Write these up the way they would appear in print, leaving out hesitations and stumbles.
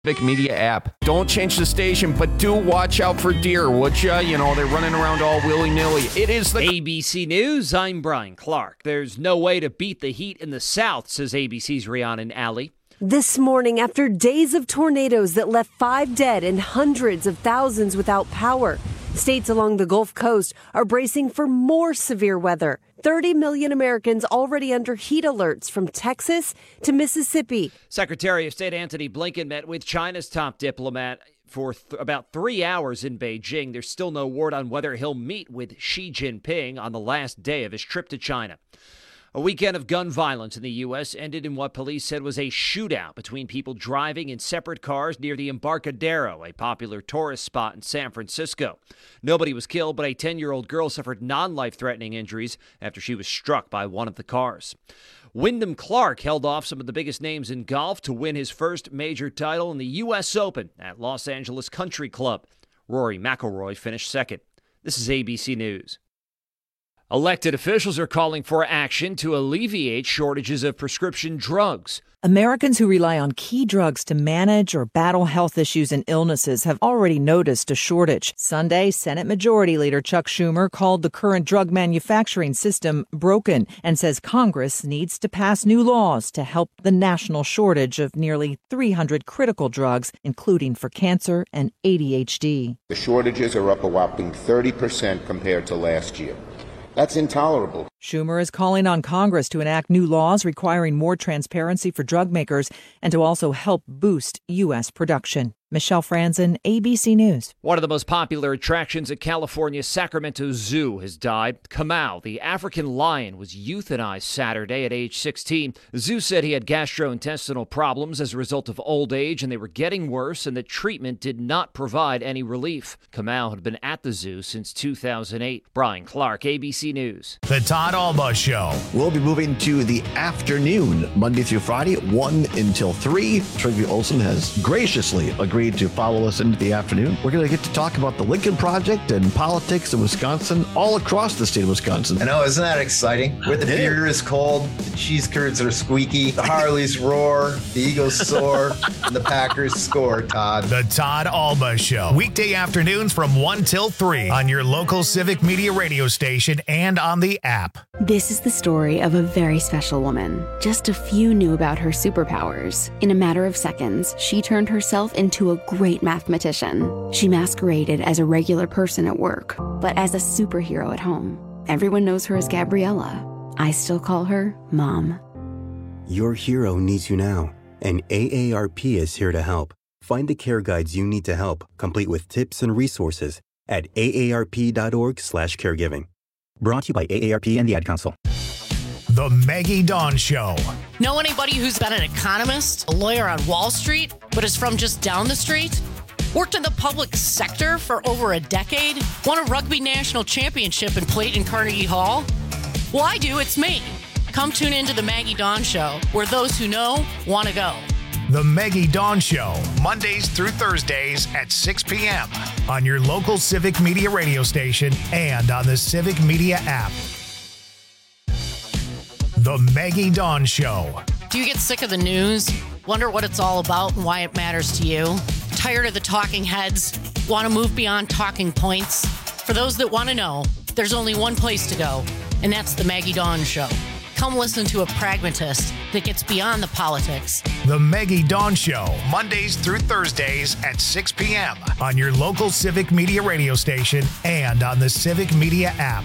Civic Media app. Don't change the station, but do watch out for deer, would ya? You know, they're running around all willy-nilly. It is the ABC News, I'm Brian Clark. There's no way to beat the heat in the South, says ABC's Rhiannon Alley. This morning, after days of tornadoes that left 5 dead and hundreds of thousands without power, states along the Gulf Coast are bracing for more severe weather. 30 million Americans already under heat alerts from Texas to Mississippi. Secretary of State Antony Blinken met with China's top diplomat for about 3 hours in Beijing. There's still no word on whether he'll meet with Xi Jinping on the last day of his trip to China. A weekend of gun violence in the U.S. ended in what police said was a shootout between people driving in separate cars near the Embarcadero, a popular tourist spot in San Francisco. Nobody was killed, but a 10-year-old girl suffered non-life-threatening injuries after she was struck by one of the cars. Wyndham Clark held off some of the biggest names in golf to win his first major title in the U.S. Open at Los Angeles Country Club. Rory McIlroy finished second. This is ABC News. Elected officials are calling for action to alleviate shortages of prescription drugs. Americans who rely on key drugs to manage or battle health issues and illnesses have already noticed a shortage. Sunday, Senate Majority Leader Chuck Schumer called the current drug manufacturing system broken and says Congress needs to pass new laws to help the national shortage of nearly 300 critical drugs, including for cancer and ADHD. The shortages are up a whopping 30% compared to last year. That's intolerable. Schumer is calling on Congress to enact new laws requiring more transparency for drug makers and to also help boost U.S. production. Michelle Franzen, ABC News. One of the most popular attractions at California's Sacramento Zoo has died. Kamau, the African lion, was euthanized Saturday at age 16. The zoo said he had gastrointestinal problems as a result of old age, and they were getting worse, and that treatment did not provide any relief. Kamau had been at the zoo since 2008. Brian Clark, ABC News. The Todd Alba Show. We'll be moving to the afternoon, Monday through Friday, 1 until 3. Trygve Olsen has graciously agreed to follow us into the afternoon. We're going to get to talk about the Lincoln Project and politics in Wisconsin, all across the state of Wisconsin. I know, isn't that exciting? Where the beer is cold, the cheese curds are squeaky, the Harleys roar, the Eagles soar, and the Packers score, Todd. The Todd Alba Show. Weekday afternoons from 1 till 3 on your local Civic Media radio station and on the app. This is the story of a very special woman. Just a few knew about her superpowers. In a matter of seconds, she turned herself into a great mathematician. She masqueraded as a regular person at work, but as a superhero at home. Everyone knows her as Gabriella. I still call her Mom. Your hero needs you now, and AARP is here to help. Find the care guides you need to help, complete with tips and resources at aarp.org/caregiving. Brought to you by AARP and the Ad Council. The Maggie Dawn Show. Know anybody who's been an economist, a lawyer on Wall Street, but is from just down the street? Worked in the public sector for over a decade? Won a rugby national championship and played in Carnegie Hall? Well, I do. It's me. Come tune into the Maggie Dawn Show, where those who know want to go. The Maggie Dawn Show, Mondays through Thursdays at 6 p.m. on your local Civic Media radio station and on the Civic Media app. The Maggie Dawn Show. Do you get sick of the news? Wonder what it's all about and why it matters to you? Tired of the talking heads? Want to move beyond talking points? For those that want to know, there's only one place to go, and that's the Maggie Dawn Show. Come listen to a pragmatist that gets beyond the politics. The Maggie Dawn Show, Mondays through Thursdays at 6 p.m. on your local Civic Media radio station and on the Civic Media app.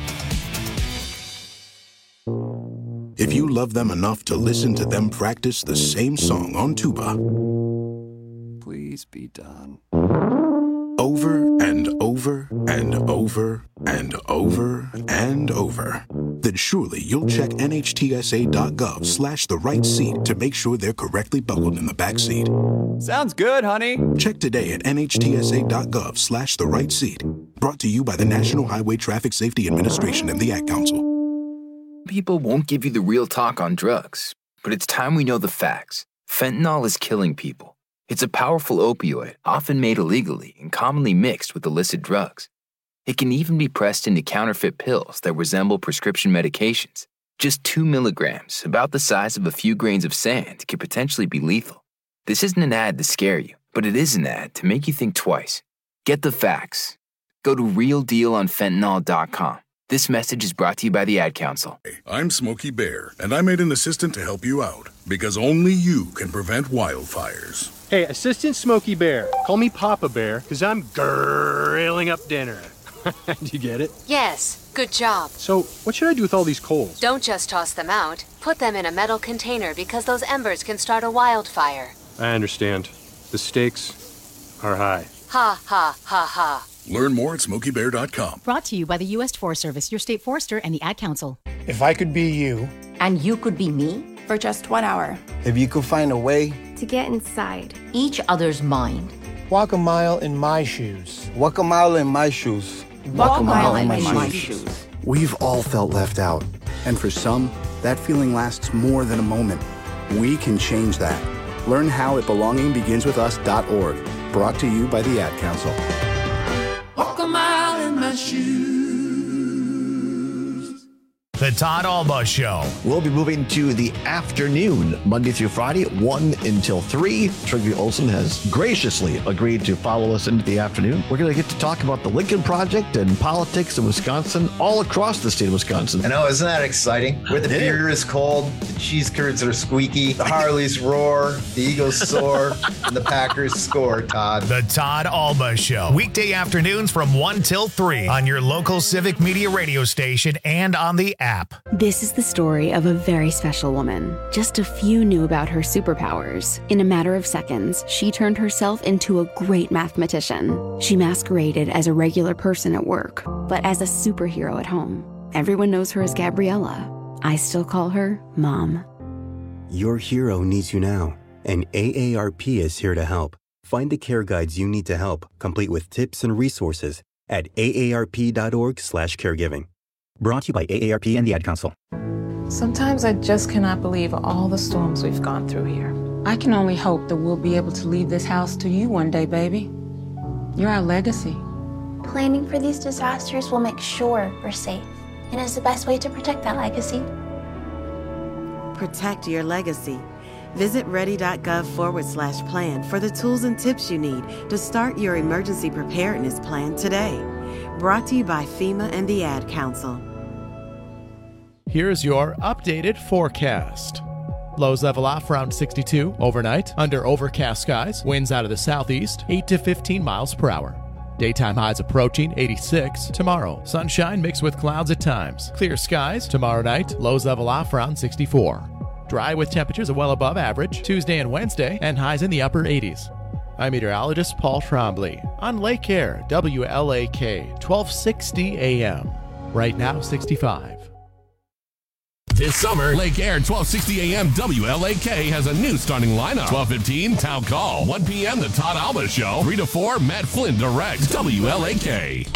If you love them enough to listen to them practice the same song on tuba, please be done. Over and over and over and over and over, then surely you'll check nhtsa.gov/the right seat to make sure they're correctly buckled in the back seat. Sounds good, honey. Check today at nhtsa.gov/the right seat. Brought to you by the National Highway Traffic Safety Administration and the Ad Council. People won't give you the real talk on drugs, but it's time we know the facts. Fentanyl is killing people. It's a powerful opioid, often made illegally and commonly mixed with illicit drugs. It can even be pressed into counterfeit pills that resemble prescription medications. Just 2 milligrams, about the size of a few grains of sand, could potentially be lethal. This isn't an ad to scare you, But it is an ad to make you think twice. Get the facts. Go to realdealonfentanyl.com. This message is brought to you by the Ad Council. I'm Smokey Bear, and I made an assistant to help you out, because only you can prevent wildfires. Hey, Assistant Smokey Bear. Call me Papa Bear, because I'm grilling up dinner. Did you get it? Yes, good job. So, what should I do with all these coals? Don't just toss them out. Put them in a metal container because those embers can start a wildfire. I understand. The stakes are high. Ha, ha, ha, ha. Learn more at SmokeyBear.com. Brought to you by the U.S. Forest Service, your state forester, and the Ad Council. If I could be you. And you could be me? For just 1 hour. If you could find a way. To get inside each other's mind. Walk a mile in my shoes. Walk a mile in my shoes. Walk a mile in my shoes. We've all felt left out. And for some, that feeling lasts more than a moment. We can change that. Learn how at belongingbeginswithus.org. Brought to you by the Ad Council. Walk a mile in my shoes. The Todd Alba Show. We'll be moving to the afternoon, Monday through Friday, 1 until 3. Trygve Olsen has graciously agreed to follow us into the afternoon. We're going to get to talk about the Lincoln Project and politics in Wisconsin, all across the state of Wisconsin. I know, isn't that exciting? Where the beer is cold, the cheese curds are squeaky, the Harleys roar, the Eagles soar, and the Packers score, Todd. The Todd Alba Show. Weekday afternoons from 1 till 3 on your local Civic Media radio station and on the app. This is the story of a very special woman. Just a few knew about her superpowers. In a matter of seconds, she turned herself into a great mathematician. She masqueraded as a regular person at work, but as a superhero at home. Everyone knows her as Gabriella. I still call her Mom. Your hero needs you now, and AARP is here to help. Find the care guides you need to help, complete with tips and resources at aarp.org/caregiving. Brought to you by AARP and the Ad Council. Sometimes I just cannot believe all the storms we've gone through here. I can only hope that we'll be able to leave this house to you one day, baby. You're our legacy. Planning for these disasters will make sure we're safe, and is the best way to protect that legacy. Protect your legacy. Visit ready.gov/plan for the tools and tips you need to start your emergency preparedness plan today. Brought to you by FEMA and the Ad Council. Here's your updated forecast. Lows level off around 62 overnight under overcast skies. Winds out of the southeast, 8 to 15 miles per hour. Daytime highs approaching 86 tomorrow. Sunshine mixed with clouds at times. Clear skies tomorrow night. Lows level off around 64. Dry with temperatures well above average Tuesday and Wednesday, and highs in the upper 80s. I'm meteorologist Paul Trombley on Lake Air, WLAK, 1260 AM. Right now, 65. This summer, Lake Air 1260 AM WLAK has a new starting lineup. 12:15 Town Call. 1 p.m. The Todd Alba Show. 3 to 4 Matt Flynn directs WLAK.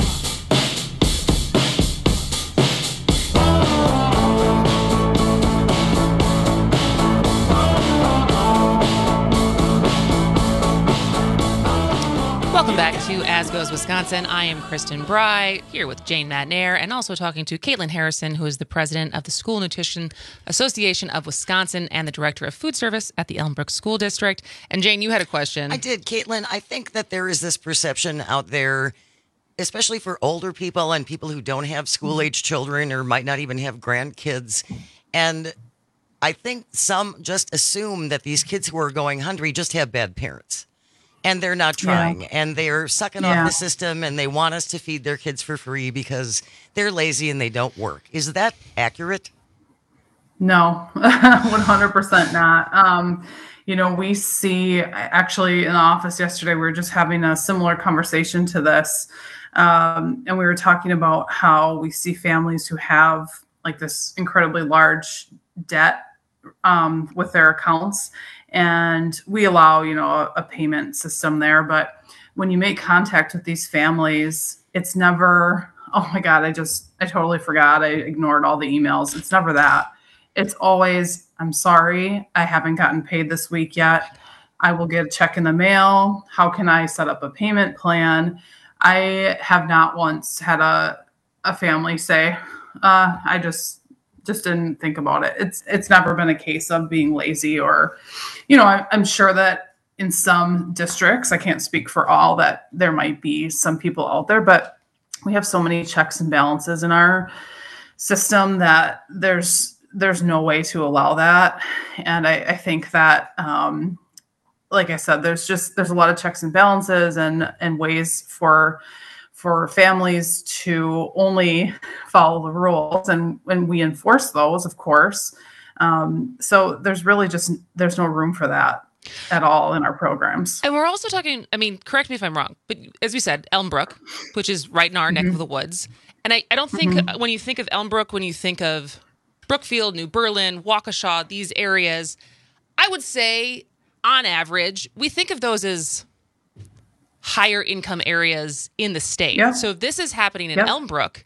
Welcome back to As Goes Wisconsin. I am Kristen Bry, here with Jane Madnair, and also talking to Caitlin Harrison, who is the president of the School Nutrition Association of Wisconsin and the director of food service at the Elmbrook School District. And Jane, you had a question. I did, Caitlin. I think that there is this perception out there, especially for older people and people who don't have school-age children or might not even have grandkids. And I think some just assume that these kids who are going hungry just have bad parents. And they're not trying, and they're sucking off the system, and they want us to feed their kids for free because they're lazy and they don't work. Is that accurate? No, 100% not. We see, actually in the office yesterday, we were just having a similar conversation to this. And we were talking about how we see families who have like this incredibly large debt with their accounts. And we allow, a payment system there. But when you make contact with these families, it's never, oh my God, I totally forgot. I ignored all the emails. It's never that. It's always, I'm sorry, I haven't gotten paid this week yet. I will get a check in the mail. How can I set up a payment plan? I have not once had a family say, I just didn't think about it. It's never been a case of being lazy or, I'm sure that in some districts, I can't speak for all, that there might be some people out there, but we have so many checks and balances in our system that there's no way to allow that. And I think that, like I said, there's a lot of checks and balances and ways for families to only follow the rules, and we enforce those, of course. So there's no room for that at all in our programs. And we're also talking, I mean, correct me if I'm wrong, but as we said, Elmbrook, which is right in our neck of the woods. And I don't think when you think of Elmbrook, when you think of Brookfield, New Berlin, Waukesha, these areas, I would say on average, we think of those as higher income areas in the state. Yep. So if this is happening in Elmbrook,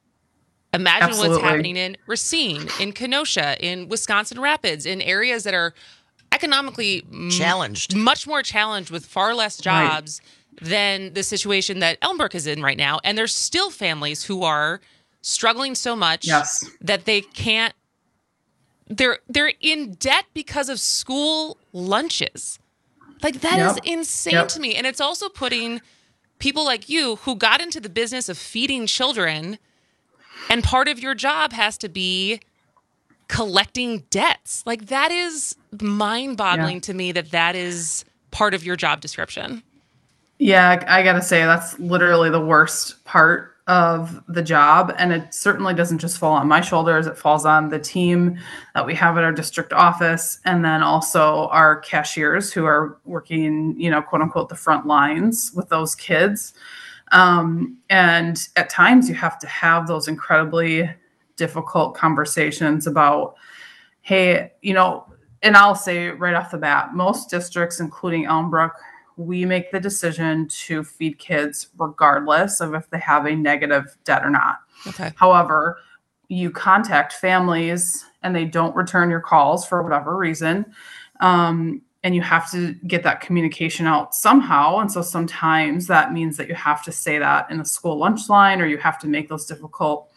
imagine what's happening in Racine, in Kenosha, in Wisconsin Rapids, in areas that are economically challenged, much more challenged with far less jobs than the situation that Elmbrook is in right now. And there's still families who are struggling so much that they can't, they're in debt because of school lunches. Like that is insane to me. And it's also putting people like you who got into the business of feeding children, and part of your job has to be collecting debts. Like that is mind-boggling to me that is part of your job description. Yeah, I got to say that's literally the worst part of the job. And it certainly doesn't just fall on my shoulders. It falls on the team that we have at our district office. And then also our cashiers who are working, quote unquote, the front lines with those kids. And at times you have to have those incredibly difficult conversations about, hey, and I'll say right off the bat, most districts, including Elmbrook, we make the decision to feed kids regardless of if they have a negative debt or not. Okay. However, you contact families and they don't return your calls for whatever reason. And you have to get that communication out somehow. And so sometimes that means that you have to say that in the school lunch line, or you have to make those difficult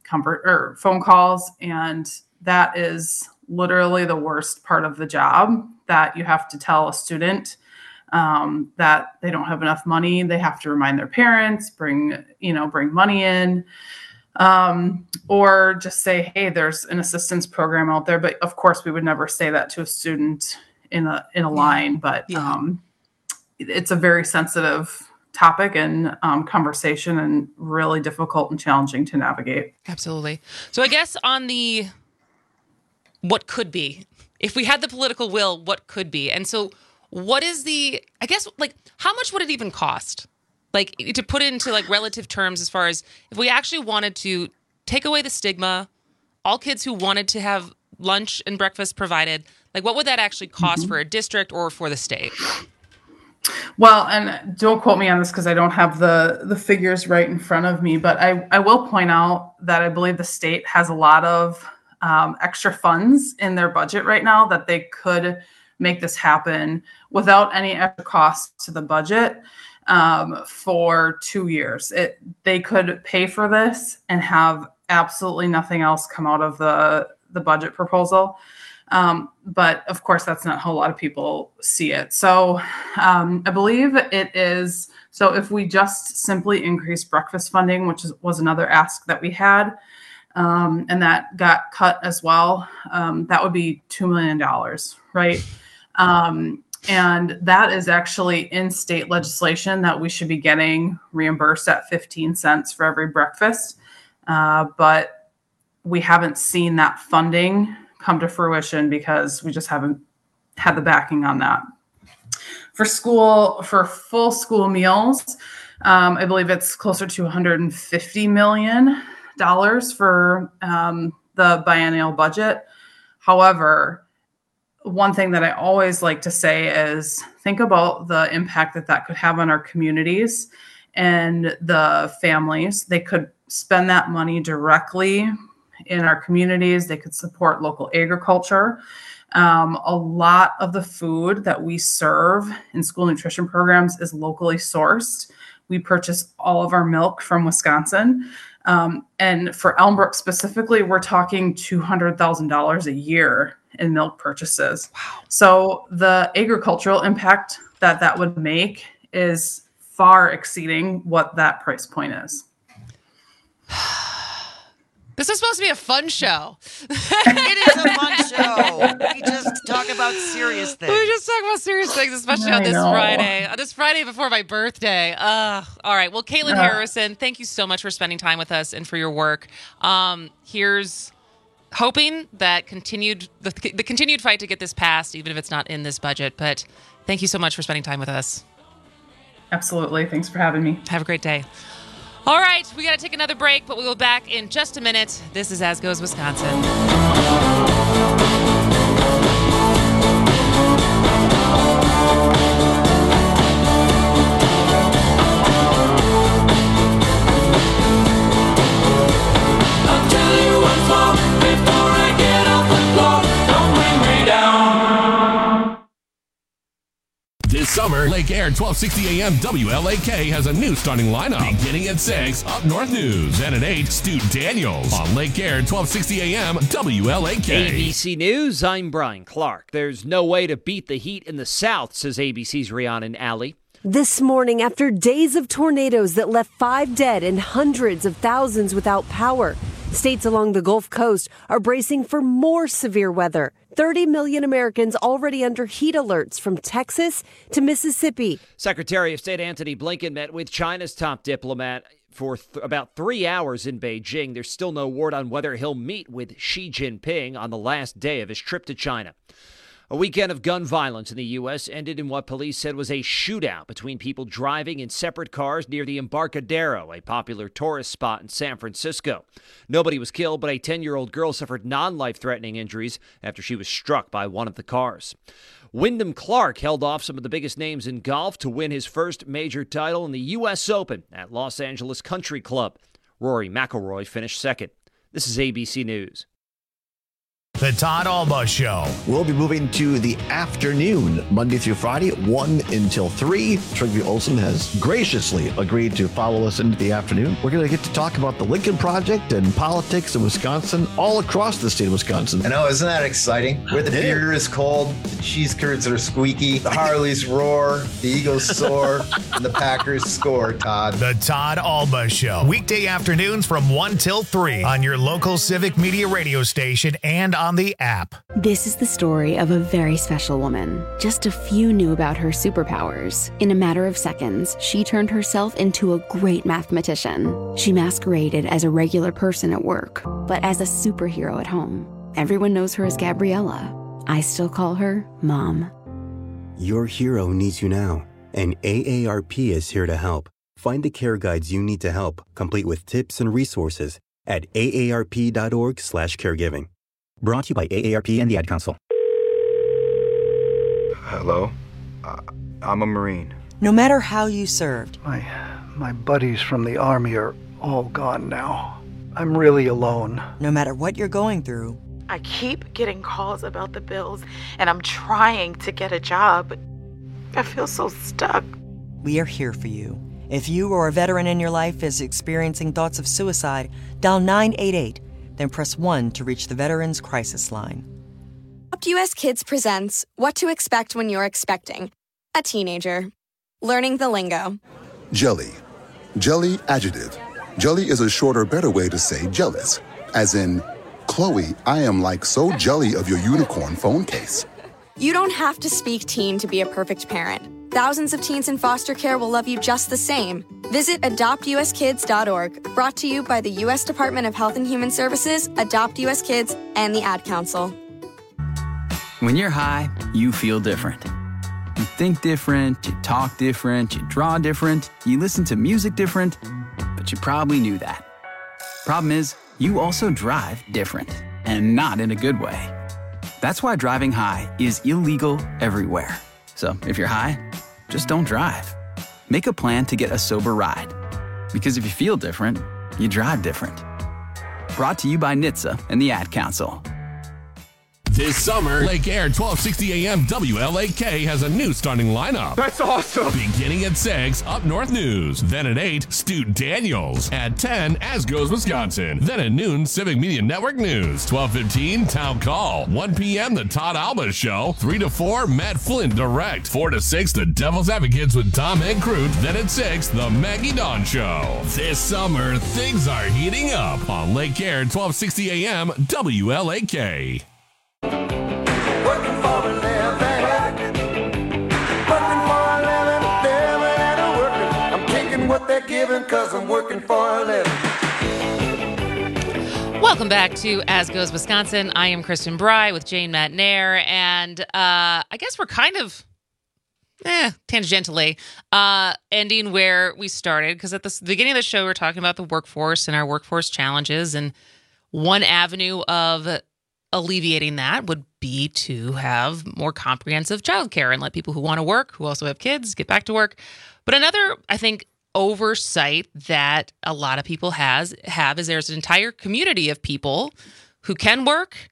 phone calls. And that is literally the worst part of the job, that you have to tell a student that they don't have enough money. They have to remind their parents, bring money in, or just say, hey, there's an assistance program out there. But of course we would never say that to a student in a line, but it's a very sensitive topic and conversation, and really difficult and challenging to navigate. Absolutely. So I guess on the what could be, if we had the political will, what could be? And so what is how much would it even cost? Like, to put it into relative terms, as far as if we actually wanted to take away the stigma, all kids who wanted to have lunch and breakfast provided, what would that actually cost for a district or for the state? Well, and don't quote me on this because I don't have the figures right in front of me, but I will point out that I believe the state has a lot of extra funds in their budget right now that they could make this happen without any extra cost to the budget for 2 years. They could pay for this and have absolutely nothing else come out of the budget proposal. But of course, that's not how a lot of people see it. So I believe it is. So if we just simply increase breakfast funding, which was another ask that we had, and that got cut as well, that would be $2 million, right? And that is actually in state legislation that we should be getting reimbursed at 15 cents for every breakfast. But we haven't seen that funding come to fruition because we just haven't had the backing on that. For full school meals, I believe it's closer to $150 million for the biennial budget. However, one thing that I always like to say is think about the impact that could have on our communities and the families. They could spend that money directly in our communities. They could support local agriculture. A lot of the food that we serve in school nutrition programs is locally sourced. We purchase all of our milk from Wisconsin. And for Elmbrook specifically, we're talking $200,000 a year in milk purchases. Wow. So the agricultural impact that would make is far exceeding what that price point is. This is supposed to be a fun show. It is a fun show. We just talk about serious things. We just talk about serious things, especially on this Friday. On this Friday before my birthday. All right. Well, Caitlin Harrison, thank you so much for spending time with us and for your work. Here's hoping that the continued fight to get this passed, even if it's not in this budget. But thank you so much for spending time with us. Absolutely. Thanks for having me. Have a great day. All right, we got to take another break, but we'll go back in just a minute. This is As Goes Wisconsin. I'll tell you once more before I get off the floor. Don't bring me down. This summer, Lake Air 1260 AM WLAK has a new starting lineup. Beginning at 6, Up North News. And at 8, Stu Daniels on Lake Air 1260 AM WLAK. ABC News, I'm Brian Clark. There's no way to beat the heat in the South, says ABC's Rhiannon Alley. This morning, after days of tornadoes that left 5 dead and hundreds of thousands without power, states along the Gulf Coast are bracing for more severe weather. 30 million Americans already under heat alerts from Texas to Mississippi. Secretary of State Antony Blinken met with China's top diplomat for about 3 hours in Beijing. There's still no word on whether he'll meet with Xi Jinping on the last day of his trip to China. A weekend of gun violence in the U.S. ended in what police said was a shootout between people driving in separate cars near the Embarcadero, a popular tourist spot in San Francisco. Nobody was killed, but a 10-year-old girl suffered non-life-threatening injuries after she was struck by one of the cars. Wyndham Clark held off some of the biggest names in golf to win his first major title in the U.S. Open at Los Angeles Country Club. Rory McIlroy finished second. This is ABC News. The Todd Alba Show. We'll be moving to the afternoon, Monday through Friday, 1 until 3. Trygve Olsen has graciously agreed to follow us into the afternoon. We're going to get to talk about the Lincoln Project and politics in Wisconsin, all across the state of Wisconsin. I know, isn't that exciting? Where the beer is cold, the cheese curds are squeaky, the Harleys roar, the Eagles soar, and the Packers score, Todd. The Todd Alba Show. Weekday afternoons from 1 till 3 on your local Civic Media radio station and on the app. This is the story of a very special woman. Just a few knew about her superpowers. In a matter of seconds, she turned herself into a great mathematician. She masqueraded as a regular person at work, but as a superhero at home. Everyone knows her as Gabriella. I still call her Mom. Your hero needs you now, and AARP is here to help. Find the care guides you need to help, complete with tips and resources at aarp.org/caregiving. Brought to you by AARP and the Ad Council. Hello? I'm a Marine. No matter how you served. My buddies from the Army are all gone now. I'm really alone. No matter what you're going through. I keep getting calls about the bills, and I'm trying to get a job. I feel so stuck. We are here for you. If you or a veteran in your life is experiencing thoughts of suicide, dial 988. Then press 1 to reach the Veterans Crisis Line. Adopt US Kids presents What to Expect When You're Expecting a Teenager. Learning the lingo. Jelly. Jelly adjective. Jelly is a shorter, better way to say jealous. As in, Chloe, I am like so jelly of your unicorn phone case. You don't have to speak teen to be a perfect parent. Thousands of teens in foster care will love you just the same. Visit adoptuskids.org, brought to you by the U.S. Department of Health and Human Services, Adopt U.S. Kids, and the Ad Council. When you're high, you feel different. You think different, you talk different, you draw different, you listen to music different, but you probably knew that. Problem is, you also drive different, and not in a good way. That's why driving high is illegal everywhere. So if you're high, just don't drive. Make a plan to get a sober ride. Because if you feel different, you drive different. Brought to you by NHTSA and the Ad Council. This summer, Lake Air 1260 AM WLAK has a new starting lineup. That's awesome. Beginning at 6, Up North News. Then at 8, Stu Daniels. At 10, As Goes Wisconsin. Then at noon, Civic Media Network News. 12:15, Town Call. 1 p.m., The Todd Alba Show. 3 to 4, Matt Flynn Direct. 4 to 6, The Devil's Advocates with Tom and Crute. Then at 6, The Maggie Dawn Show. This summer, things are heating up on Lake Air 1260 AM WLAK. Working for a living. Working for a living. Living and a working. I'm taking what they're giving because I'm working for a living. Welcome back to As Goes Wisconsin. I am Kristen Bry with Jane Matt Nair, and I guess we're kind of tangentially ending where we started, because at the beginning of the show, we were talking about the workforce and our workforce challenges, and one avenue of alleviating that would be to have more comprehensive childcare and let people who want to work, who also have kids, get back to work. But another, I think, oversight that a lot of people have is there's an entire community of people who can work,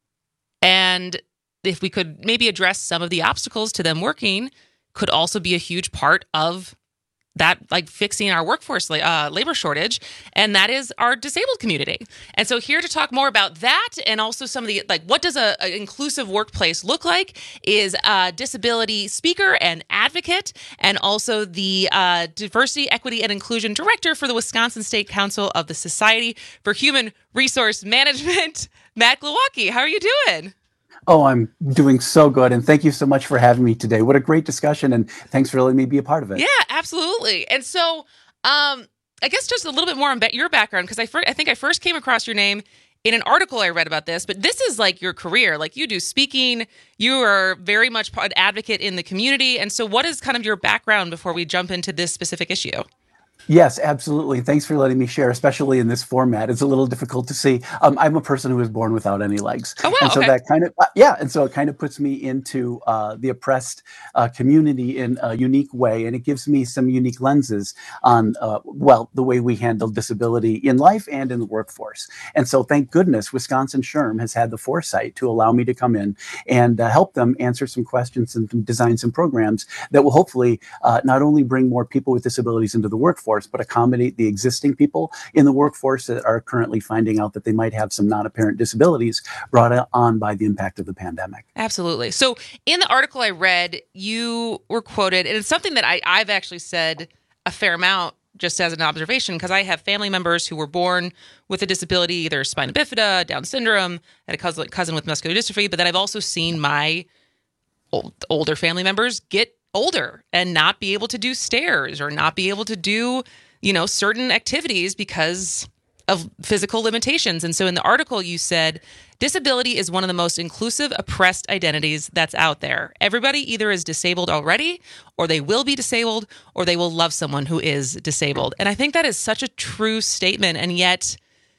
and if we could maybe address some of the obstacles to them working, could also be a huge part of that, like fixing our workforce labor shortage, and that is our disabled community. And so here to talk more about that, and also some of the, like, what does a inclusive workplace look like, is a disability speaker and advocate, and also the Diversity, Equity, and Inclusion Director for the Wisconsin State Council of the Society for Human Resource Management, Matt Glowacki. How are you doing? Oh, I'm doing so good. And thank you so much for having me today. What a great discussion. And thanks for letting me be a part of it. Yeah, absolutely. And so I guess just a little bit more on your background, because I think I first came across your name in an article I read about this, but this is like your career. Like, you do speaking, you are very much an advocate in the community. And so what is kind of your background before we jump into this specific issue? Yes, absolutely. Thanks for letting me share, especially in this format. It's a little difficult to see. I'm a person who was born without any legs. Oh, wow. And so Okay. that kind of, and so it kind of puts me into the oppressed community in a unique way. And it gives me some unique lenses on, the way we handle disability in life and in the workforce. And so thank goodness Wisconsin SHRM has had the foresight to allow me to come in and help them answer some questions and design some programs that will hopefully not only bring more people with disabilities into the workforce, but accommodate the existing people in the workforce that are currently finding out that they might have some non-apparent disabilities brought on by the impact of the pandemic. Absolutely. So in the article I read, you were quoted, and it's something that I've actually said a fair amount just as an observation, because I have family members who were born with a disability, either spina bifida, Down syndrome, and a cousin with muscular dystrophy, but then I've also seen my older family members get older and not be able to do stairs or not be able to do, certain activities because of physical limitations. And so in the article you said, disability is one of the most inclusive, oppressed identities that's out there. Everybody either is disabled already, or they will be disabled, or they will love someone who is disabled. And I think that is such a true statement. And yet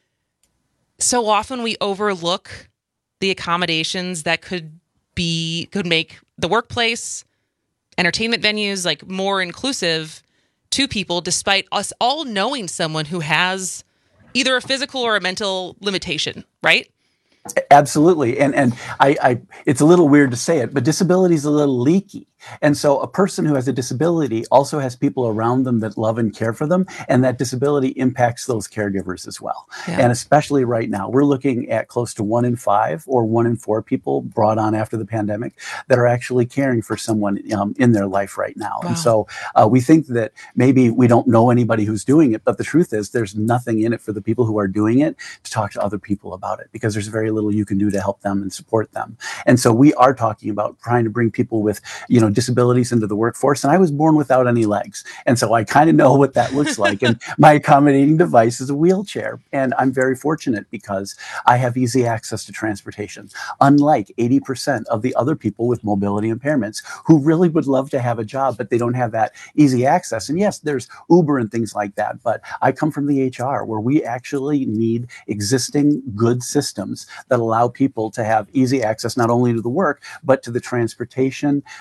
so often we overlook the accommodations that could make the workplace, entertainment venues, like, more inclusive to people, despite us all knowing someone who has either a physical or a mental limitation, right? Absolutely. And I it's a little weird to say it, but disability is a little leaky. And so a person who has a disability also has people around them that love and care for them. And that disability impacts those caregivers as well. Yeah. And especially right now, we're looking at close to 1 in 5 or 1 in 4 people brought on after the pandemic that are actually caring for someone in their life right now. Wow. And so we think that maybe we don't know anybody who's doing it, but the truth is there's nothing in it for the people who are doing it to talk to other people about it, because there's very little you can do to help them and support them. And so we are talking about trying to bring people with, disabilities into the workforce. And I was born without any legs. And so I kind of know what that looks like. And my accommodating device is a wheelchair. And I'm very fortunate because I have easy access to transportation, unlike 80% of the other people with mobility impairments who really would love to have a job, but they don't have that easy access. And yes, there's Uber and things like that. But I come from the HR, where we actually need existing good systems that allow people to have easy access, not only to the work, but to the transportation systems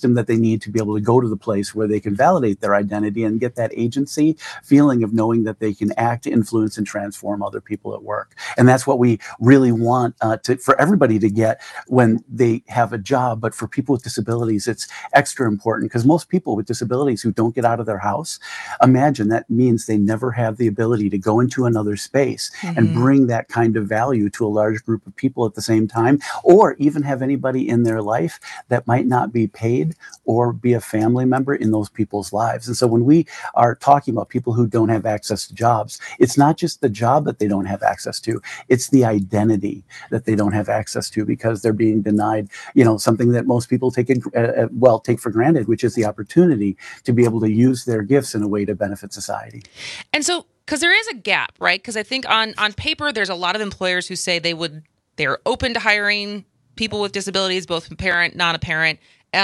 system that they need to be able to go to the place where they can validate their identity and get that agency feeling of knowing that they can act, influence, and transform other people at work. And that's what we really want for everybody to get when they have a job. But for people with disabilities, it's extra important because most people with disabilities who don't get out of their house, imagine that means they never have the ability to go into another space and bring that kind of value to a large group of people at the same time, or even have anybody in their life that might not be paid or be a family member in those people's lives. And so when we are talking about people who don't have access to jobs, it's not just the job that they don't have access to, it's the identity that they don't have access to because they're being denied, something that most people take for granted, which is the opportunity to be able to use their gifts in a way to benefit society. And so, because there is a gap, right? Because I think on paper, there's a lot of employers who say they're open to hiring people with disabilities, both parent, not a parent.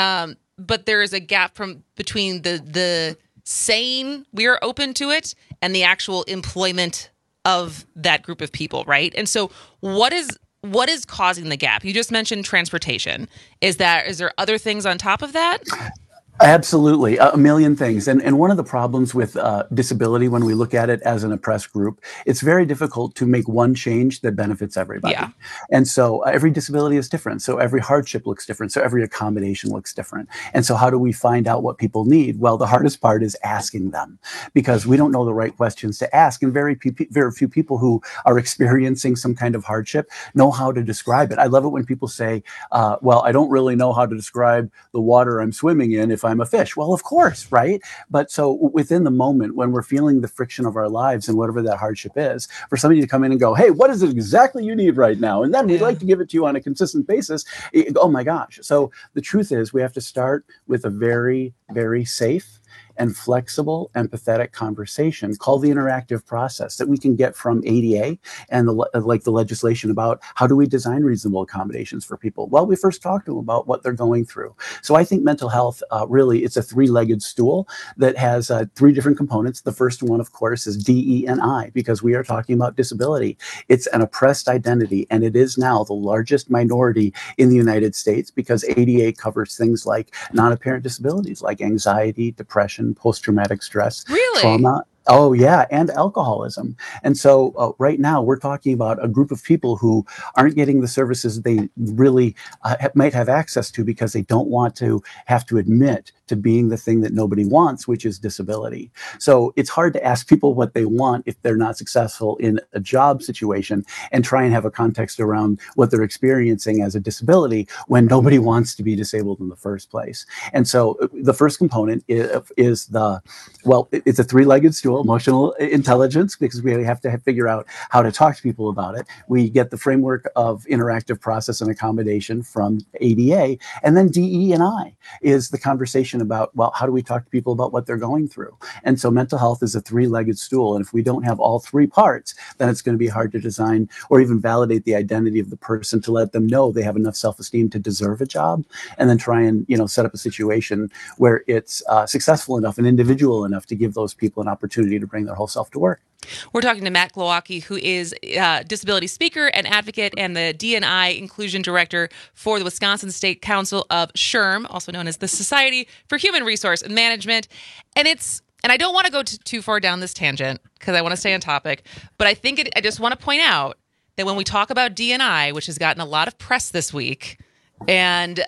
But there is a gap between the saying we are open to it and the actual employment of that group of people, right? And so what is causing the gap? You just mentioned transportation. Is there other things on top of that? Absolutely. A million things. And one of the problems with disability, when we look at it as an oppressed group, it's very difficult to make one change that benefits everybody. Yeah. And so every disability is different. So every hardship looks different. So every accommodation looks different. And so how do we find out what people need? Well, the hardest part is asking them because we don't know the right questions to ask. And very few people who are experiencing some kind of hardship know how to describe it. I love it when people say, well, I don't really know how to describe the water I'm swimming in if I'm a fish. Well, of course, right? But so within the moment when we're feeling the friction of our lives and whatever that hardship is, for somebody to come in and go, hey, what is it exactly you need right now? And then we'd like to give it to you on a consistent basis. Oh my gosh. So the truth is we have to start with a very, very safe and flexible, empathetic conversation called the interactive process that we can get from ADA and the legislation about how do we design reasonable accommodations for people. Well, we first talk to them about what they're going through. So I think mental health really, it's a three-legged stool that has three different components. The first one, of course, is DE&I because we are talking about disability. It's an oppressed identity, and it is now the largest minority in the United States because ADA covers things like non-apparent disabilities like anxiety, depression, post-traumatic stress, trauma. Oh, yeah, and alcoholism. And so right now we're talking about a group of people who aren't getting the services they really might have access to because they don't want to have to admit to being the thing that nobody wants, which is disability. So it's hard to ask people what they want if they're not successful in a job situation and try and have a context around what they're experiencing as a disability when nobody wants to be disabled in the first place. And so the first component is it's a three-legged stool, emotional intelligence, because we have to figure out how to talk to people about it. We get the framework of interactive process and accommodation from ADA, and then DE&I is the conversation about, well, how do we talk to people about what they're going through? And so mental health is a three-legged stool, and if we don't have all three parts, then it's going to be hard to design or even validate the identity of the person to let them know they have enough self-esteem to deserve a job, and then try and set up a situation where it's successful enough and individual enough to give those people an opportunity to bring their whole self to work. We're talking to Matt Glowacki, who is disability speaker and advocate and the D&I inclusion director for the Wisconsin State Council of SHRM, also known as the Society for Human Resource Management. And I don't want to go too far down this tangent because I want to stay on topic, but I just want to point out that when we talk about D&I, which has gotten a lot of press this week, and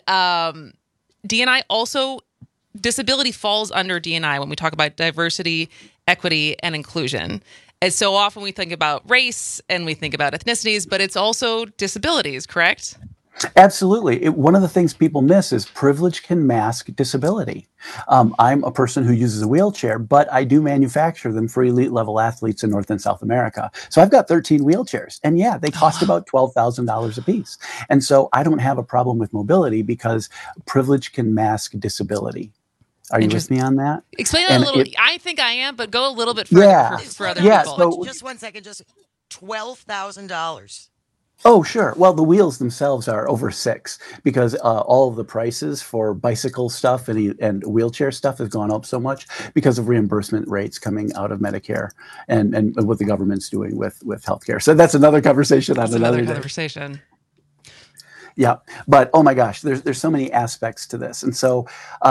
D&I also, disability falls under D&I when we talk about diversity, equity, and inclusion. And so often we think about race and we think about ethnicities, but it's also disabilities, correct? Absolutely. One of the things people miss is privilege can mask disability. I'm a person who uses a wheelchair, but I do manufacture them for elite level athletes in North and South America. So I've got 13 wheelchairs, and yeah, they cost about $12,000 a piece. And so I don't have a problem with mobility because privilege can mask disability. Are you with me on that? Explain that a little. I think I am, but go a little bit further for other people. So, just 1 second. Just $12,000. Oh, sure. Well, the wheels themselves are over $6,000 because all of the prices for bicycle stuff and wheelchair stuff has gone up so much because of reimbursement rates coming out of Medicare and what the government's doing with healthcare. So that's another conversation on another day. Conversation. Yeah, but oh my gosh, there's so many aspects to this, and so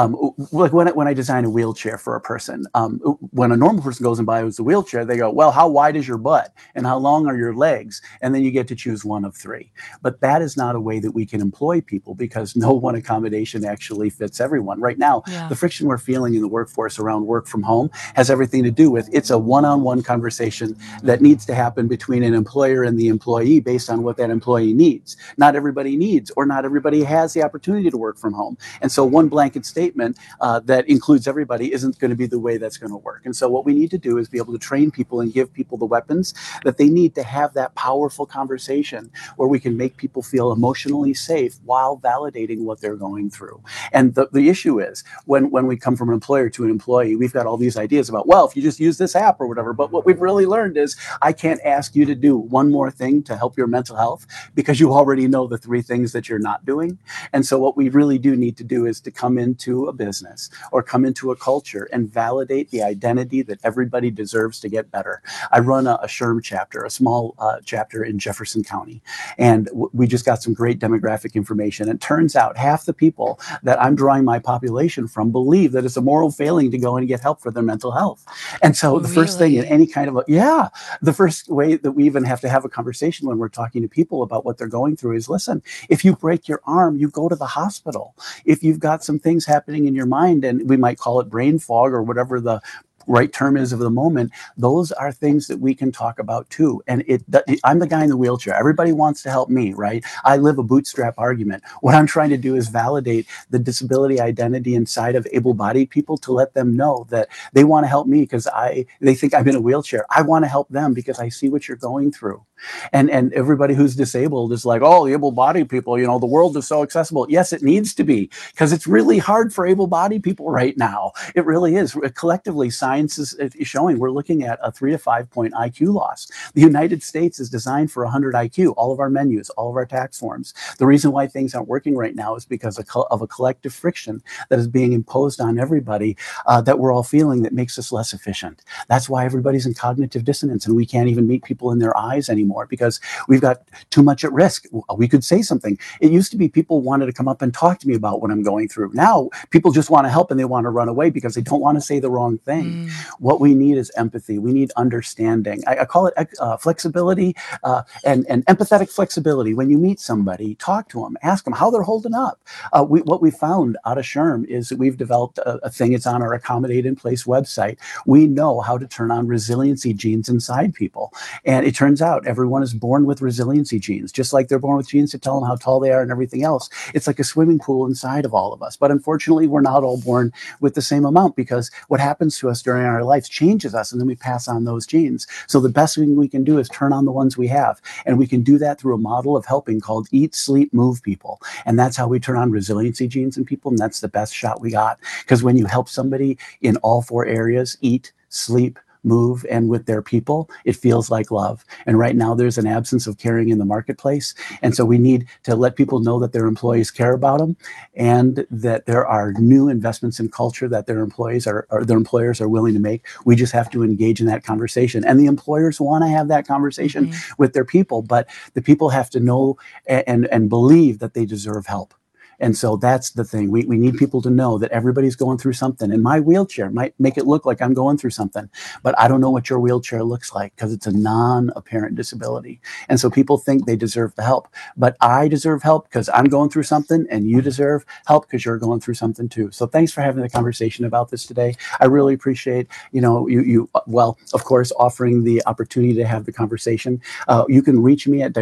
like when I design a wheelchair for a person, when a normal person goes and buys a wheelchair, they go, well, how wide is your butt and how long are your legs, and then you get to choose one of three. But that is not a way that we can employ people, because no one accommodation actually fits everyone. Right now, the friction we're feeling in the workforce around work from home has everything to do with it's a one-on-one conversation that needs to happen between an employer and the employee based on what that employee needs. Not everybody needs, or not everybody has the opportunity to work from home. And so one blanket statement that includes everybody isn't going to be the way that's going to work. And so what we need to do is be able to train people and give people the weapons that they need to have that powerful conversation where we can make people feel emotionally safe while validating what they're going through. And the issue is when we come from an employer to an employee, we've got all these ideas about, well, if you just use this app or whatever, but what we've really learned is I can't ask you to do one more thing to help your mental health because you already know the three things that you're not doing. And so what we really do need to do is to come into a business or come into a culture and validate the identity that everybody deserves to get better. I run a SHRM chapter, a small chapter in Jefferson County, and we just got some great demographic information. It turns out half the people that I'm drawing my population from believe that it's a moral failing to go and get help for their mental health. And so the first thing in any kind of the first way that we even have to have a conversation when we're talking to people about what they're going through is, listen, if you break your arm, you go to the hospital. If you've got some things happening in your mind, and we might call it brain fog or whatever the right term is of the moment, those are things that we can talk about too. And I'm the guy in the wheelchair. Everybody wants to help me, right? I live a bootstrap argument. What I'm trying to do is validate the disability identity inside of able-bodied people to let them know that they want to help me because they think I'm in a wheelchair. I want to help them because I see what you're going through. And everybody who's disabled is like, oh, the able-bodied people, the world is so accessible. Yes, it needs to be, because it's really hard for able-bodied people right now. It really is. Collectively, science is showing we're looking at a 3 to 5 point IQ loss. The United States is designed for 100 IQ, all of our menus, all of our tax forms. The reason why things aren't working right now is because of a collective friction that is being imposed on everybody that we're all feeling that makes us less efficient. That's why everybody's in cognitive dissonance and we can't even meet people in their eyes anymore because we've got too much at risk. We could say something. It used to be people wanted to come up and talk to me about what I'm going through. Now people just want to help and they want to run away because they don't want to say the wrong thing. What we need is empathy. We need understanding. I call it flexibility and empathetic flexibility. When you meet somebody, talk to them, ask them how they're holding up. What we found out of SHRM is that we've developed a thing. It's on our Accommodate in Place website. We know how to turn on resiliency genes inside people. And it turns out everyone is born with resiliency genes, just like they're born with genes to tell them how tall they are and everything else. It's like a swimming pool inside of all of us. But unfortunately, we're not all born with the same amount because what happens to us during our lives changes us and then we pass on those genes. So the best thing we can do is turn on the ones we have. And we can do that through a model of helping called Eat, Sleep, Move people. And that's how we turn on resiliency genes in people. And that's the best shot we got. Because when you help somebody in all four areas, eat, sleep, move, and with their people, it feels like love. And right now there's an absence of caring in the marketplace. And so we need to let people know that their employees care about them and that there are new investments in culture that their employees or their employers are willing to make. We just have to engage in that conversation. And the employers want to have that conversation with their people, but the people have to know and believe that they deserve help. And so that's the thing. We need people to know that everybody's going through something. And my wheelchair might make it look like I'm going through something, but I don't know what your wheelchair looks like because it's a non-apparent disability. And so people think they deserve the help, but I deserve help because I'm going through something and you deserve help because you're going through something too. So thanks for having the conversation about this today. I really appreciate, you of course, offering the opportunity to have the conversation. You can reach me at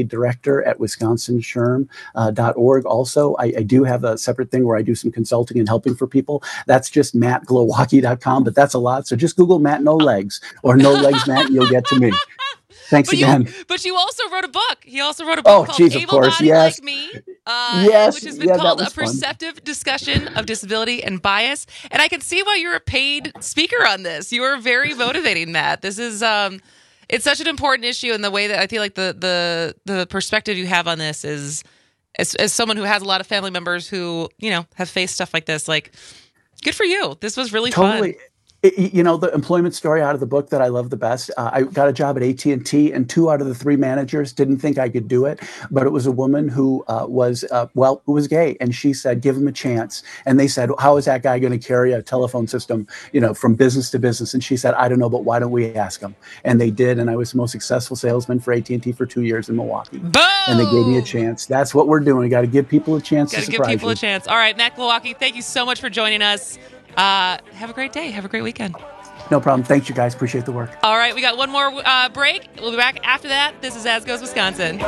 diversitydirector@wisconsinSHRM.org. Also, I do have a separate thing where I do some consulting and helping for people. That's just mattglowacki.com, but that's a lot. So just Google Matt No Legs or No Legs Matt, and you'll get to me. Thanks again. But you also wrote a book. He also wrote a book called Able Body Like Me, which has been called A Perceptive Discussion of Disability and Bias. And I can see why you're a paid speaker on this. You are very motivating, Matt. This is it's such an important issue, and the way that I feel like the perspective you have on this is, as someone who has a lot of family members who, have faced stuff like this, like, good for you. This was really fun. The employment story out of the book that I love the best, I got a job at AT&T, and 2 out of the 3 managers didn't think I could do it, but it was a woman who was gay, and she said, give him a chance. And they said, how is that guy going to carry a telephone system, from business to business? And she said, I don't know, but why don't we ask him? And they did, and I was the most successful salesman for AT&T for 2 years in Milwaukee. Boom! And they gave me a chance. That's what we're doing. We got to give people a chance to surprise give people you. a chance. All right, Matt Glowacki, thank you so much for joining us. Have a great day. Have a great weekend. No problem. Thanks, you guys. Appreciate the work. All right, we got one more break. We'll be back after that. This is As Goes Wisconsin.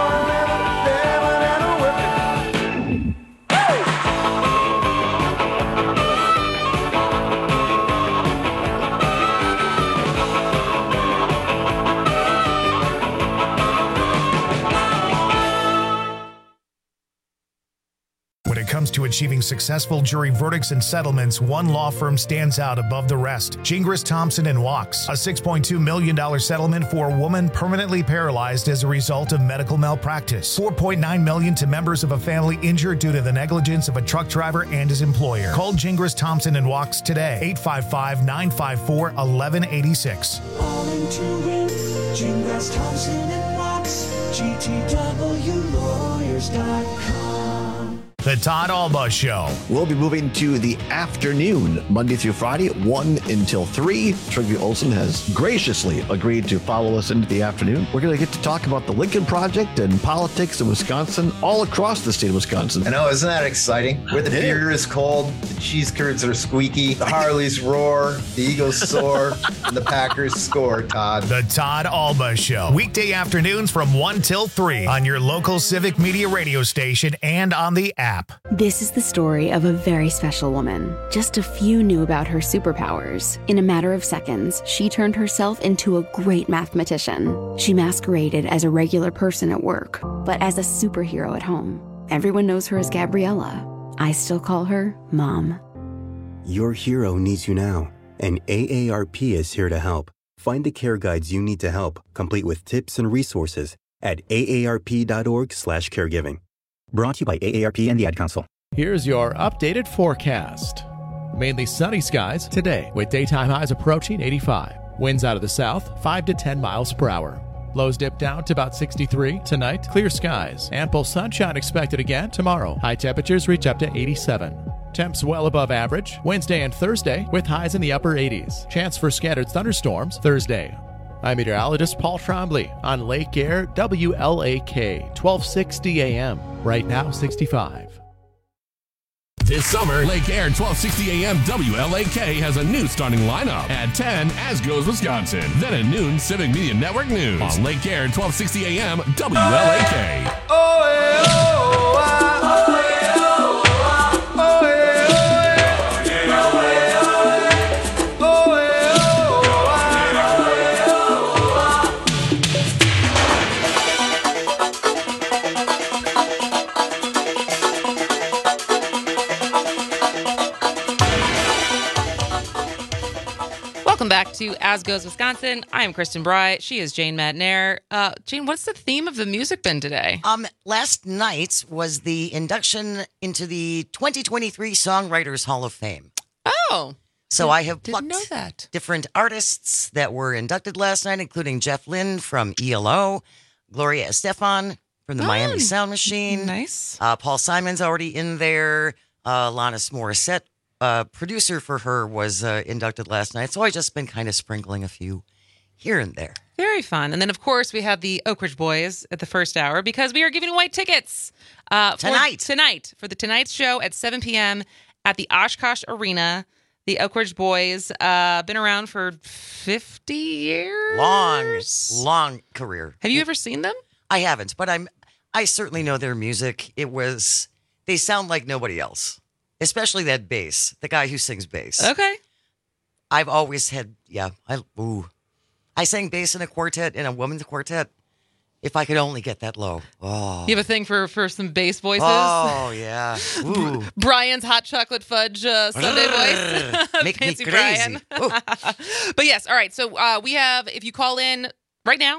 When it comes to achieving successful jury verdicts and settlements, one law firm stands out above the rest. Gingras, Thompson & Walks, a $6.2 million settlement for a woman permanently paralyzed as a result of medical malpractice. $4.9 million to members of a family injured due to the negligence of a truck driver and his employer. Call Gingras, Thompson & Walks today, 855-954-1186. All into it, Gingras, Thompson & Walks, GTWlawyers.com. The Todd Alba Show. We'll be moving to the afternoon, Monday through Friday, 1 until 3. Trygve Olsen has graciously agreed to follow us into the afternoon. We're going to get to talk about the Lincoln Project and politics in Wisconsin, all across the state of Wisconsin. I know, isn't that exciting? Where the beer is cold, the cheese curds are squeaky, the Harleys roar, the Eagles soar, and the Packers score, Todd. The Todd Alba Show. Weekday afternoons from 1 till 3 on your local Civic Media radio station and on the app. This is the story of a very special woman. Just a few knew about her superpowers. In a matter of seconds, she turned herself into a great mathematician. She masqueraded as a regular person at work, but as a superhero at home. Everyone knows her as Gabriella. I still call her Mom. Your hero needs you now, and AARP is here to help. Find the care guides you need to help, complete with tips and resources at aarp.org/caregiving. Brought to you by AARP and the Ad Council. Here's your updated forecast. Mainly sunny skies today, with daytime highs approaching 85. Winds out of the south, 5 to 10 miles per hour. Lows dip down to about 63. Tonight, clear skies. Ample sunshine expected again tomorrow. High temperatures reach up to 87. Temps well above average Wednesday and Thursday, with highs in the upper 80s. Chance for scattered thunderstorms Thursday. I'm meteorologist Paul Trombley on Lake Air WLAK, 1260 AM. Right now, 65. This summer, Lake Air 1260 AM WLAK has a new starting lineup. At 10, As Goes Wisconsin. Then at noon, Civic Media Network News. On Lake Air 1260 AM WLAK. Welcome back to As Goes Wisconsin. I am Kristen Bry. She is Jane Madnair. Jane, what's the theme of the music been today? Last night was the induction into the 2023 Songwriters Hall of Fame. Oh. So I have didn't plucked know that. different artists that were inducted last night, including Jeff Lynne from ELO, Gloria Estefan from the Miami Sound Machine. Nice. Paul Simon's already in there. Alanis Morissette, producer for her, was inducted last night. So I just been kind of sprinkling a few here and there. Very fun. And then, of course, we have the Oak Ridge Boys at the first hour because we are giving away tickets tonight for the Tonight's Show at 7 p.m. at the Oshkosh Arena. The Oak Ridge Boys, been around for 50 years. Long career. Have you ever seen them? I haven't, but I certainly know their music. They sound like nobody else, especially that bass, the guy who sings bass. Okay. I've always had, I sang bass in a quartet, in a women's quartet. If I could only get that low. Oh. You have a thing for some bass voices? Oh, yeah. Ooh. Brian's hot chocolate fudge Sunday voice. Make Fancy me crazy. Brian. But yes, all right. So we have, if you call in right now,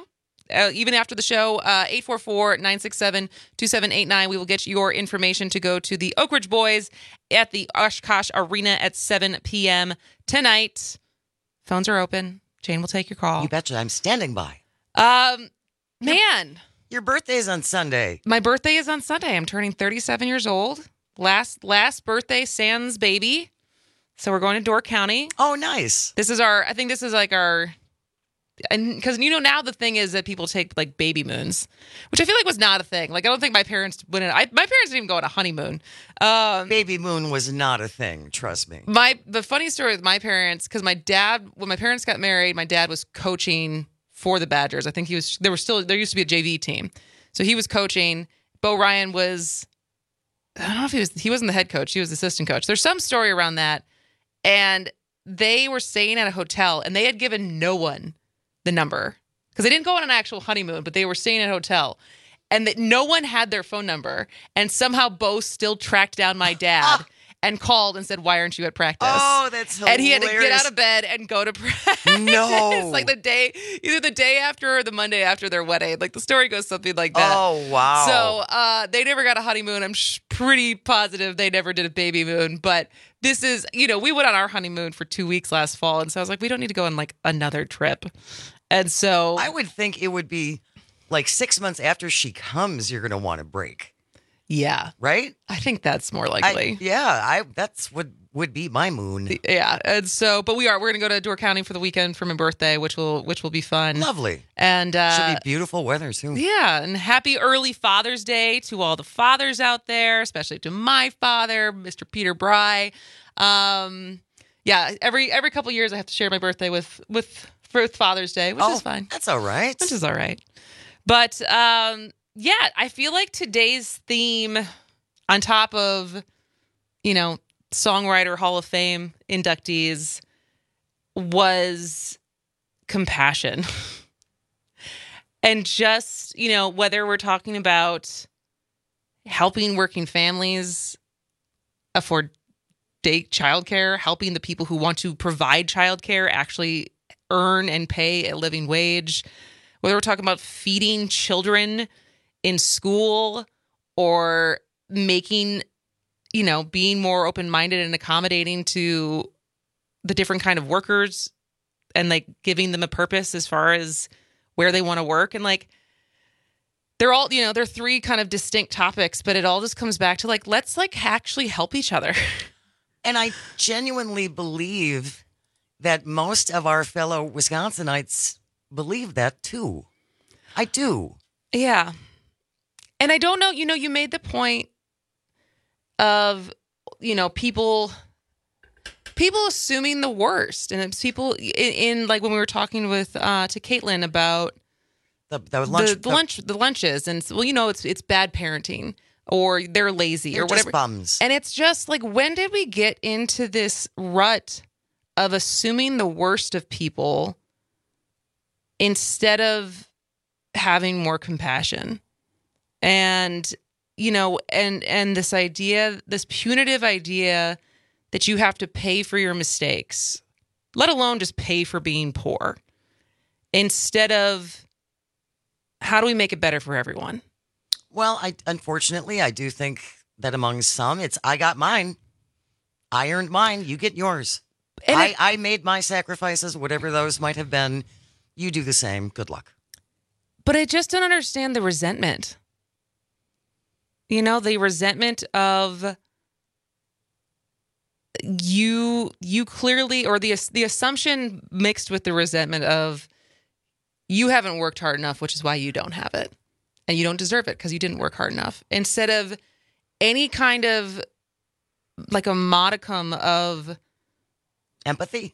even after the show. 844-967-2789. We will get your information to go to the Oak Ridge Boys at the Oshkosh Arena at 7 p.m. tonight. Phones are open. Jane will take your call. You betcha. I'm standing by. Man. Your birthday is on Sunday. My birthday is on Sunday. I'm turning 37 years old. Last birthday, sans baby. So we're going to Door County. Oh, nice. This is I think this is like our, and because now the thing is that people take like baby moons, which I feel like was not a thing. Like I don't think my parents went my parents didn't even go on a honeymoon. Baby moon was not a thing, trust me. The funny story with my parents, because my dad, when my parents got married, my dad was coaching for the Badgers. I think there used to be a JV team. So he was coaching. Bo Ryan was, I don't know if he wasn't the head coach. He was the assistant coach. There's some story around that. And they were staying at a hotel and they had given no one the number because they didn't go on an actual honeymoon, but they were staying at a hotel and that no one had their phone number. And somehow Bo still tracked down my dad. And called and said, "Why aren't you at practice?" Oh, that's hilarious. And he had to get out of bed and go to practice. No. Like either the day after or the Monday after their wedding. Like the story goes something like that. Oh, wow. So they never got a honeymoon. I'm pretty positive they never did a baby moon. But this is, we went on our honeymoon for 2 weeks last fall. And so I was like, we don't need to go on like another trip. And so I would think it would be like 6 months after she comes, you're going to want to break. Yeah. Right? I think that's more likely. That's what would be my moon. Yeah. And so, but we're going to go to Door County for the weekend for my birthday, which will be fun. Lovely. And should be beautiful weather soon. Yeah. And happy early Father's Day to all the fathers out there, especially to my father, Mr. Peter Bry. Every couple of years I have to share my birthday with Father's Day, which is fine. That's all right. Which is all right. But yeah, I feel like today's theme, on top of, Songwriter Hall of Fame inductees, was compassion. And just, whether we're talking about helping working families afford childcare, helping the people who want to provide childcare actually earn and pay a living wage, whether we're talking about feeding children in school or making, being more open-minded and accommodating to the different kind of workers and like giving them a purpose as far as where they want to work. And like, they're all, they're three kind of distinct topics, but it all just comes back to like, let's like actually help each other. And I genuinely believe that most of our fellow Wisconsinites believe that too. I do. Yeah. And I don't know, you made the point of, people assuming the worst. And it's people in like when we were talking with to Caitlin about the lunches. And it's bad parenting or they're lazy or whatever. Just bums. And it's just like, when did we get into this rut of assuming the worst of people instead of having more compassion? And, and this idea, this punitive idea that you have to pay for your mistakes, let alone just pay for being poor, instead of how do we make it better for everyone? Well, unfortunately, I do think that among some, it's I got mine. I earned mine. You get yours. And I made my sacrifices, whatever those might have been. You do the same. Good luck. But I just don't understand the resentment. The resentment of you clearly, or the assumption mixed with the resentment of you haven't worked hard enough, which is why you don't have it. And you don't deserve it because you didn't work hard enough. Instead of any kind of like a modicum of empathy.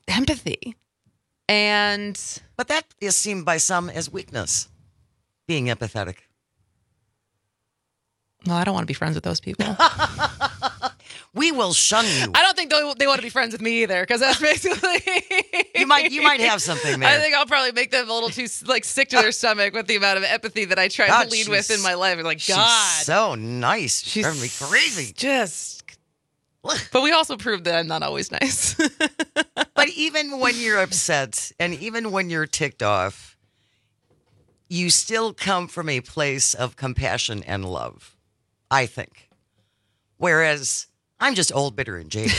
But that is seen by some as weakness, being empathetic. Well, I don't want to be friends with those people. We will shun you. I don't think they want to be friends with me either, because that's basically you might have something there. I think I'll probably make them a little too like sick to their stomach with the amount of empathy that I try to lead with in my life. Like, she's God, so nice. She's driving me crazy. But we also proved that I'm not always nice. But even when you're upset and even when you're ticked off, you still come from a place of compassion and love, I think. Whereas I'm just old, bitter, and jaded.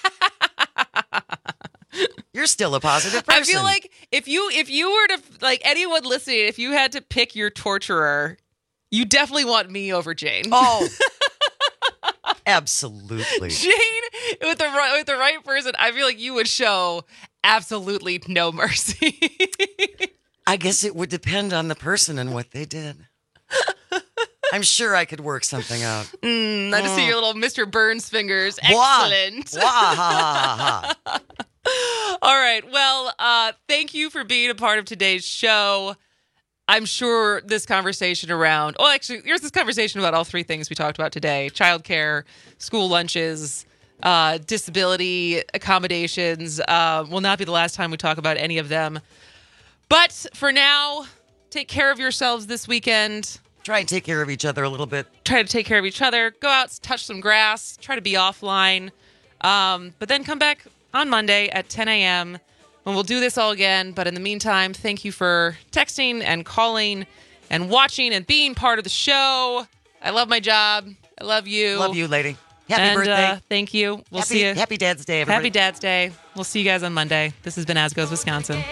You're still a positive person. I feel like if you were to, like, anyone listening, if you had to pick your torturer, you definitely want me over Jane. Oh, absolutely. Jane, with the right person, I feel like you would show absolutely no mercy. I guess it would depend on the person and what they did. I'm sure I could work something out. I just see your little Mr. Burns fingers. Wah. Excellent. Wah, ha, ha, ha. All right. Well, thank you for being a part of today's show. I'm sure this conversation around, actually, here's this conversation about all three things we talked about today: childcare, school lunches, disability accommodations. Will not be the last time we talk about any of them. But for now, take care of yourselves this weekend. Try and take care of each other a little bit. Try to take care of each other. Go out, touch some grass. Try to be offline. But then come back on Monday at 10 a.m. when we'll do this all again. But in the meantime, thank you for texting and calling and watching and being part of the show. I love my job. I love you. Love you, lady. Happy birthday. Thank you. We'll see you. Happy Dad's Day, everybody. Happy Dad's Day. We'll see you guys on Monday. This has been As Goes Wisconsin.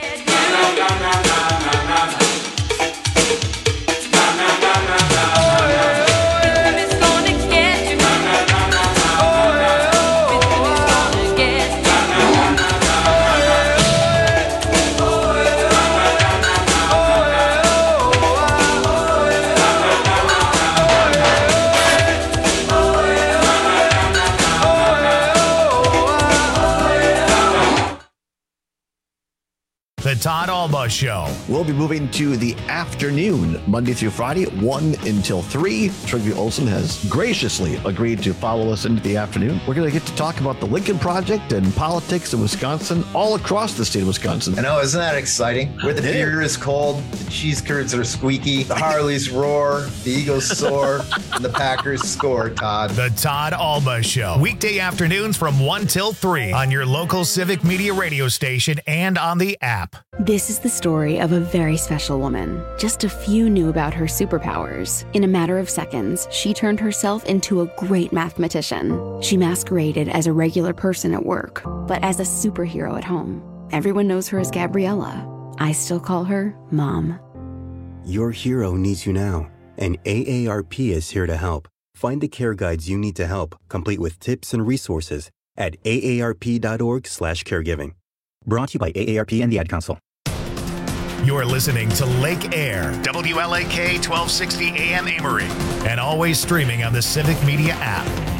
The Todd Alba Show. We'll be moving to the afternoon, Monday through Friday, 1 until 3. Trygve Olsen has graciously agreed to follow us into the afternoon. We're going to get to talk about the Lincoln Project and politics in Wisconsin, all across the state of Wisconsin. I know, isn't that exciting? Where the beer is cold, the cheese curds are squeaky, the Harleys roar, the Eagles soar, and the Packers score, Todd. The Todd Alba Show. Weekday afternoons from 1 till 3 on your local Civic Media radio station and on the app. This is the story of a very special woman. Just a few knew about her superpowers. In a matter of seconds, she turned herself into a great mathematician. She masqueraded as a regular person at work, but as a superhero at home. Everyone knows her as Gabriella. I still call her Mom. Your hero needs you now, and AARP is here to help. Find the care guides you need to help, complete with tips and resources at aarp.org/caregiving. Brought to you by AARP and the Ad Council. You're listening to Lake Air, WLAK 1260 AM Amory, and always streaming on the Civic Media app.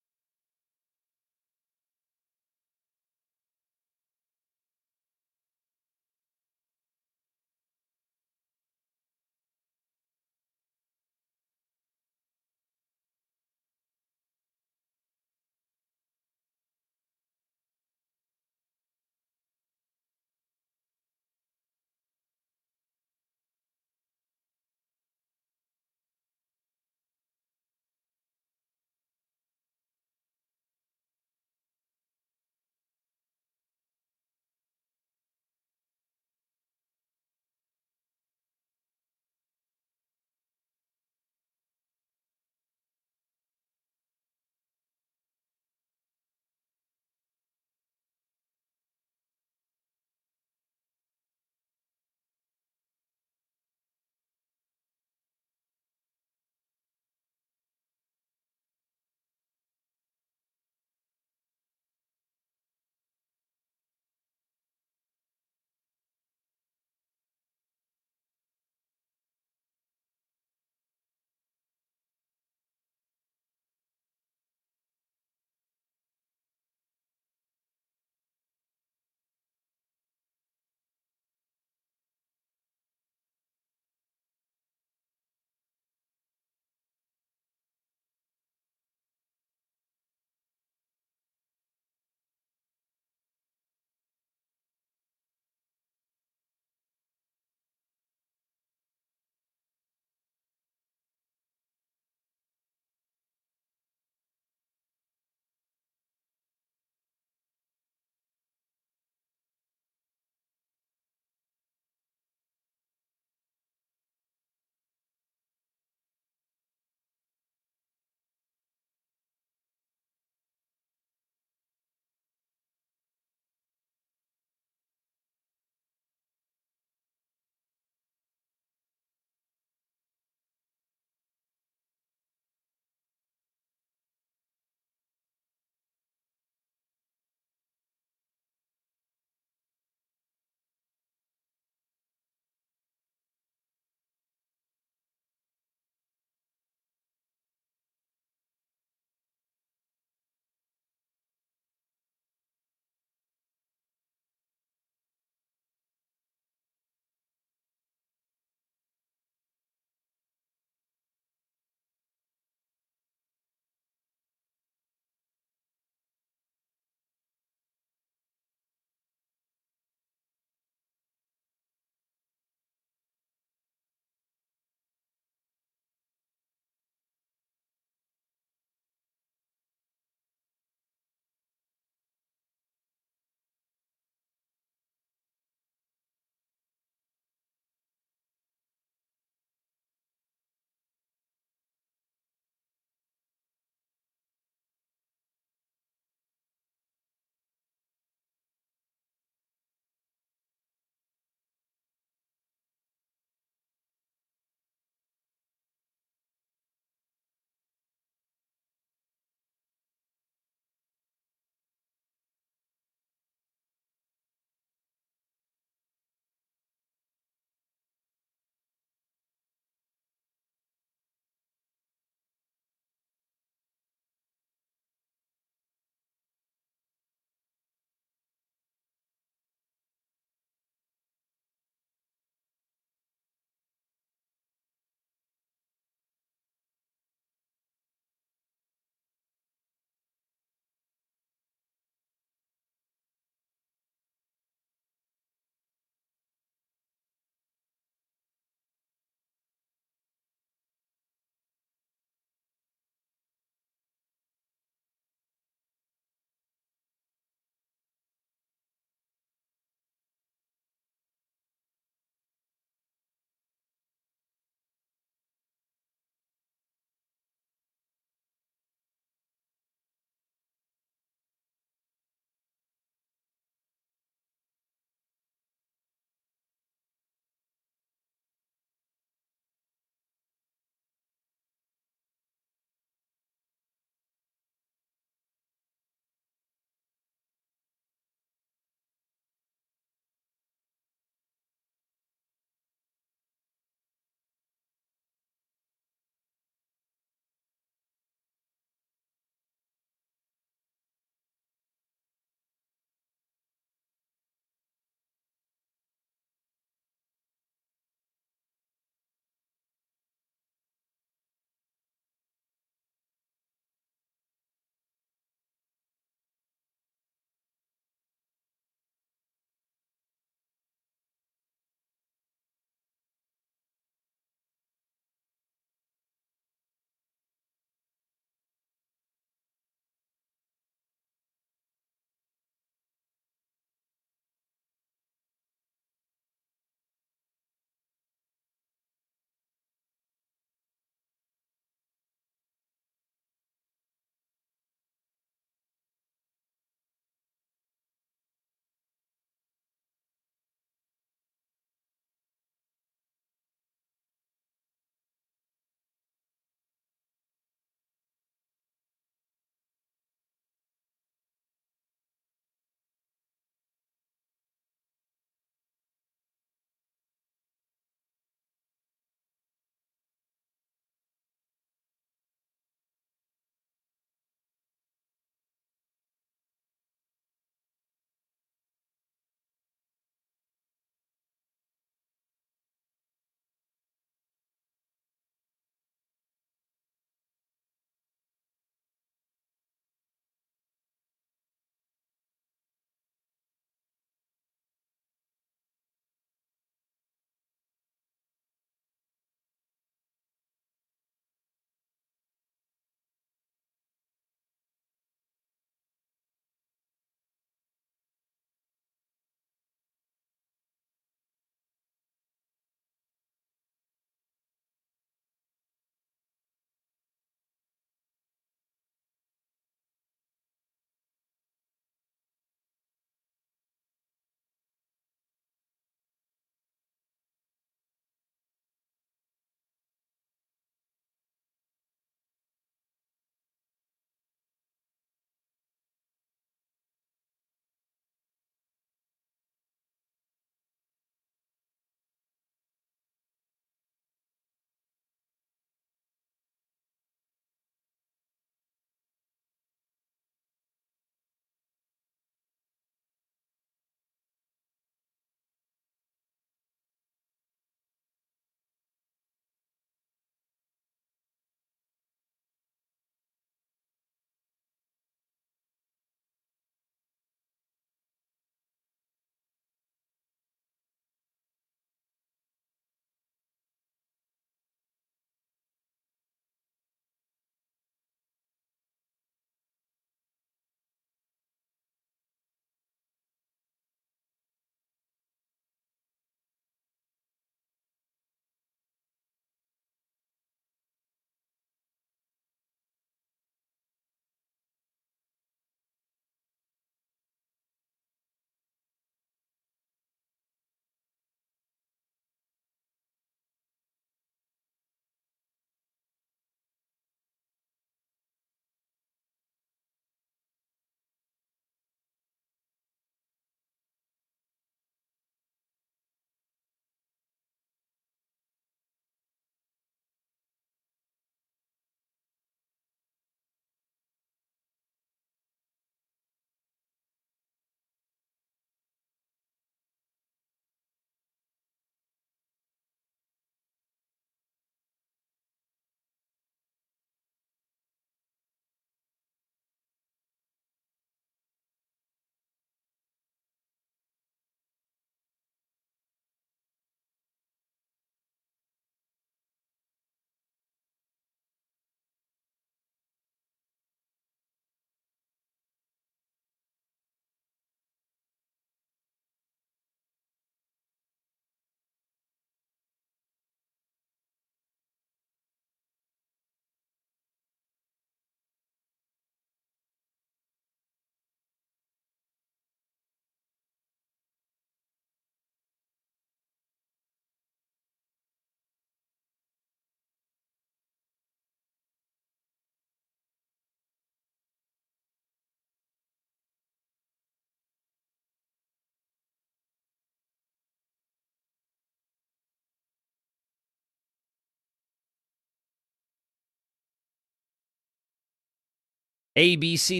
ABC